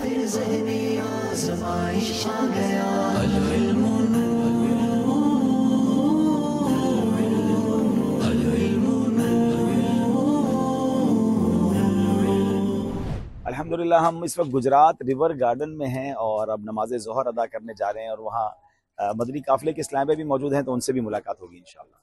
ذہنی آزمائش آ گیا. العلم الحمدللہ ہم اس وقت گجرات ریور گارڈن میں ہیں اور اب نماز ظہر ادا کرنے جا رہے ہیں اور وہاں مدنی قافلے کے اسلام بھی موجود ہیں تو ان سے بھی ملاقات ہوگی انشاءاللہ.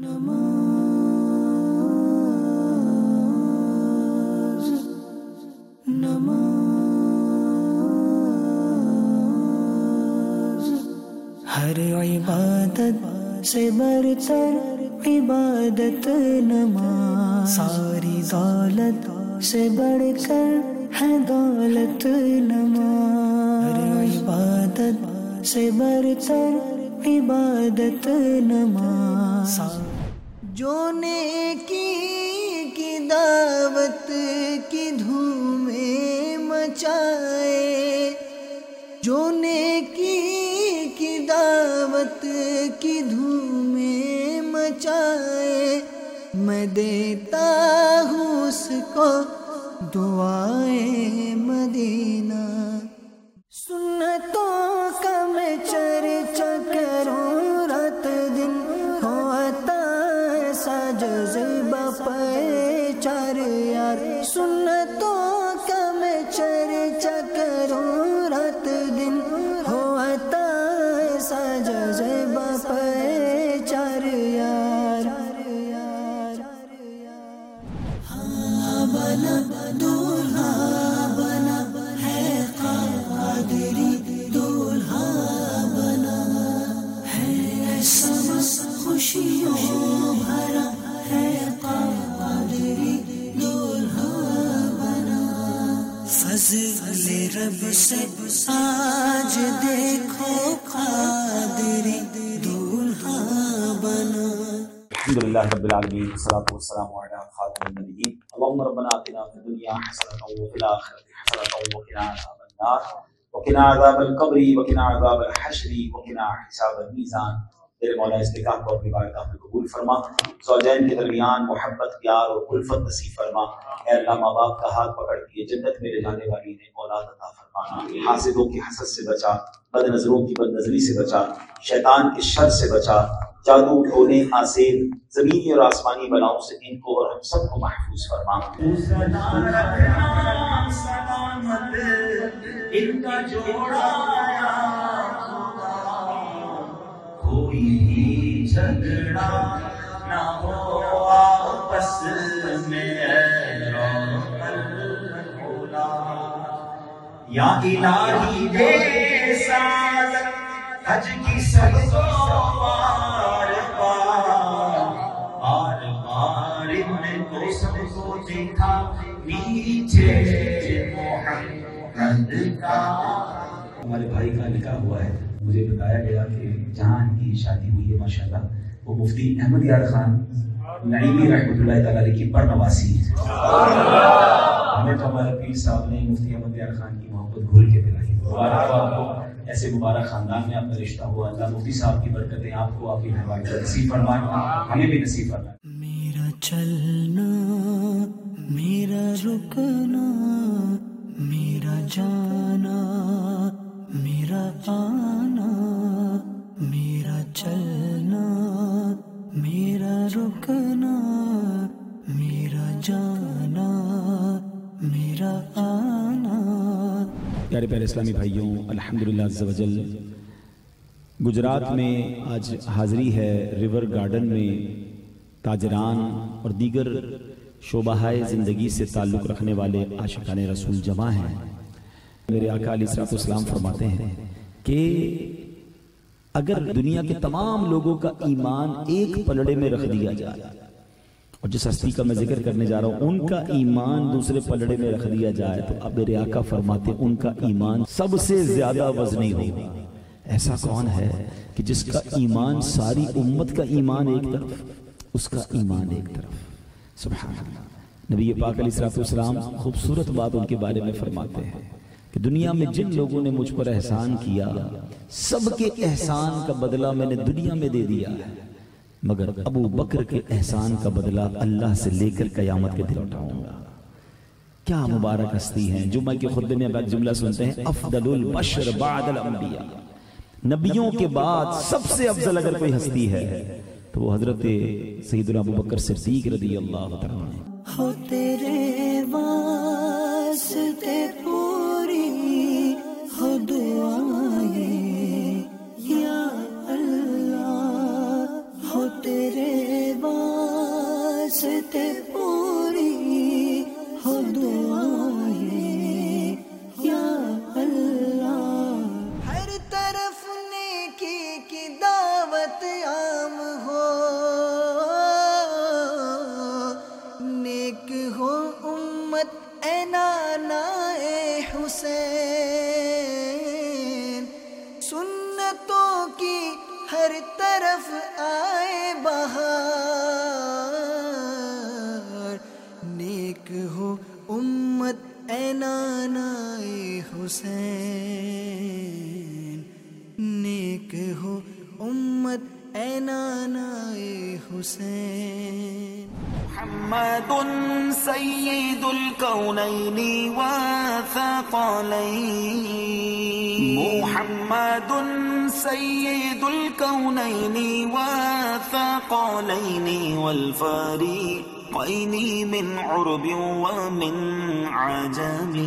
ہر عبادت سے برتر عبادت نماز، ساری دولت سے بڑھ کر ہے دولت نماز. ہر عبادت سے برتر عبادت نماز. جو نیکی کی دعوت کی دھومیں مچائے، جو نیکی کی دعوت کی دھومیں مچائے، میں دیتا ہوں اس کو دعائے مدینہ. سنتوں کا میں چرچا کروں رات دن، ہوتا ایسا جذبہ پہچار یار. سنتوں کا میں چرچا کروں رات دن، ہوتا ایسا جذبہ پہچار یار. ہاں بنا دولہا بنا ہے قادری، دولہا بنا ہے ایسا خوشیوں بھرا ہے قادری، دولہا بنا. فضل رب سے آج دیکھو قادری، دولہا بنا. الحمدللہ رب العالمین والصلاة والسلام علی خاتم النبیین. اللهم ربنا آتنا فی الدنیا حسنة وفی الآخرة حسنة وقنا عذاب النار وقنا عذاب القبر وقنا عذاب الحشر وقنا حساب المیزان. میرے مولا اس نکاح کو اپنی بارگاہ میں قبول فرما، زوجین کے درمیان محبت پیار اور الفت نصیب فرما. اے اللہ ماں باپ کا ہاتھ پکڑ کے جنت میں لے جانے والی نے اولاد عطا فرمانا. حاسدوں کی حسد سے بچا، بد نظروں کی بد نظری سے بچا، شیطان کے شر سے بچا، جادو ٹونے آسین زمینی اور آسمانی بلاؤں سے ان کو اور ہم سب کو محفوظ فرما. سلامت ان کا جوڑا کوئی جھگڑا نہ ہو آپس میں مولا. یا الہی دے سعادت حج کی سب کو بار بار ان کو سب کو دیکھا نیچے محمد کا. ہمارے بھائی کا نکاح ہوا ہے، مجھے بتایا گیا کہ جہاں ان کی شادی ہوئی ہے ماشاءاللہ وہ مفتی احمد یار خان نعیمی رحمۃ اللہ تعالیٰ علیہ کی پرنواسی ہے. ہمیں تو ہمارے پیر صاحب نے مفتی احمد یار خان کی محبت گھول کے دلائی. مبارک ہو آپ کو، ایسے مبارک خاندان میں آپ کا رشتہ ہوا. اللہ مفتی صاحب کی برکتیں آپ کو آپ کی مہربانی نصیب فرمائے، ہمیں بھی نصیب فرمائے. میرا چلنا میرا رکنا میرا جانا میرا آنا، میرا چلنا میرا رکنا میرا جانا میرا آنا. پیارے پیارے اسلامی بھائیوں، الحمدللہ عز وجل گجرات میں آج حاضری ہے ریور گارڈن میں. تاجران اور دیگر شعبۂ زندگی سے تعلق رکھنے والے عاشقان رسول جمع ہیں. میرے آقا علیہ الصلوۃ والسلام فرماتے ہیں کہ اگر دنیا کے تمام لوگوں کا ایمان ایک پلڑے میں رکھ دیا جائے، اور جس ہستی کا میں ذکر کرنے جا رہا ہوں ان کا ایمان دوسرے پلڑے میں رکھ دیا جائے، تو اب میرے آقا فرماتے ہیں ان کا ایمان سب سے زیادہ وزنی ہوگا. ایسا کون ہے کہ جس کا ایمان ساری امت کا ایمان ایک طرف، اس کا ایمان ایک طرف. سبحان اللہ. نبی پاک علیہ الصلوۃ والسلام خوبصورت بات ان کے بارے میں فرماتے ہیں کہ دنیا میں جن لوگوں نے مجھ پر احسان کیا سب کے احسان کا بدلہ میں نے دنیا میں دے دیا ہے، مگر ابو بکر کے احسان کا بدلہ اللہ سے لے کر قیامت کے دن اٹھاؤں گا. کیا مبارک ہستی ہیں. جمعہ کے خطبے میں بعد جملہ سنتے ہیں افضل البشر بعد الانبیاء، نبیوں کے بعد سب سے افضل اگر کوئی ہستی ہے تو وہ حضرت سیدنا ابوبکر صدیق رضی اللہ تعالیٰ عنہ. ہو تیرے واسطے پوری ہو دعائیں یا اللہ، ہو تیرے واسطے پوری ہو دعائیں یا اللہ. ہر طرف نیکی کی دعوت عام ہو، نیک ہو امت اے نانا اے حسین، سنتوں کی ہر طرف آئے بہار، نیک ہو امت اے نانا اے حسین، نیک ہو امت اے نانا اے حسین. محمد سید الکونین والثقلین، محمد سید الکونین والثقلین والفریقین من عرب ومن عجم.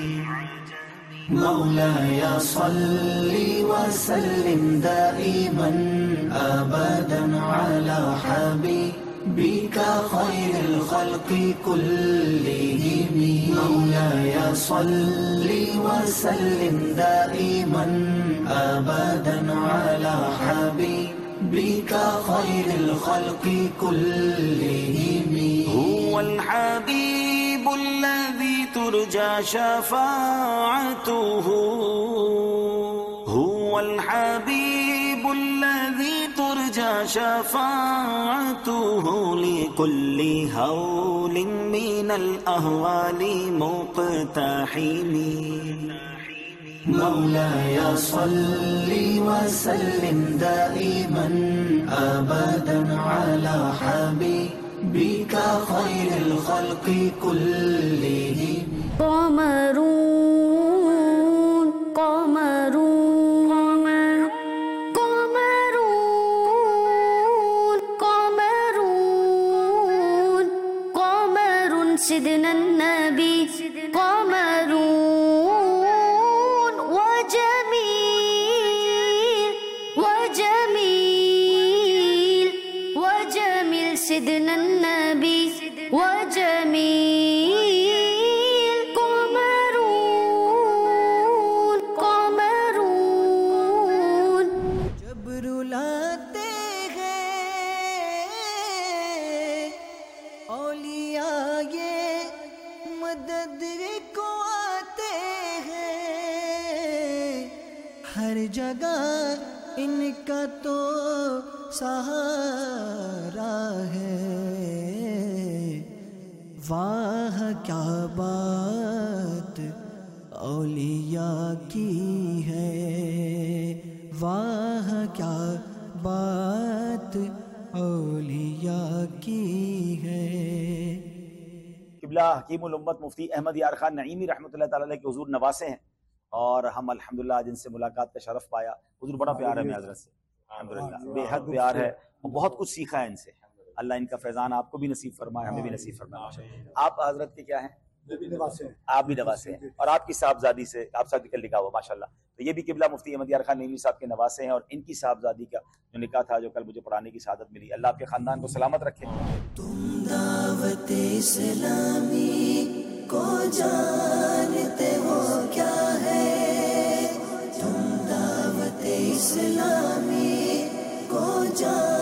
مولاي صل وسلم دائما أبدا على حبيبك خير الخلق كلهم. مولاي صل وسلم دائما أبدا على حبيبك خير الخلق كلهم. هو الحبيب الذي ترجى شفاعته، هو الحبيب الذي ترجى شفاعته لكل هول من الأهوال مقتحم. مولاي صل وسلم دائما أبدا على حبيبك خير الخلق كلهم. قمرون قمرون قمرون قمرون قمر سيدنا النبي قمرون وجميل وجميل وجميل سيدنا النبي وجميل قمرون قمرون. جب رلاتے ہیں اولیاء یہ مدد کو آتے ہیں، ہر جگہ ان کا تو سہارا ہے. واہ کیا بات اولیاء کی ہے، واہ کیا بات اولیاء کی ہے. قبلہ حکیم الامت مفتی احمد یار خان نعیمی رحمۃ اللہ تعالی علیہ کے حضور نواسے ہیں، اور ہم الحمدللہ آج ان سے ملاقات کا شرف پایا. حضور بڑا پیار ہے میں حضرت سے، الحمدللہ بے حد پیار ہے، اور بہت کچھ سیکھا ہے ان سے. اللہ ان کا فیضان آپ کو بھی نصیب فرمائے، ہمیں بھی نصیب فرمائے. آپ حضرت کے کیا ہیں؟ آپ بھی نواسے ہیں، اور آپ کی صاحبزادی سے آپ صاحب کا نکاح ہوا ماشاءاللہ. تو یہ بھی قبلہ مفتی احمد یار خان نعیمی صاحب کے نواسے ہیں، اور ان کی صاحبزادی کا جو نکاح تھا جو کل مجھے پڑھانے کی سعادت ملی. اللہ آپ کے خاندان کو سلامت رکھے. تم دعوت اسلامی کو جانتے ہو کیا ہے، تم دعوت اسلامی کو جانتے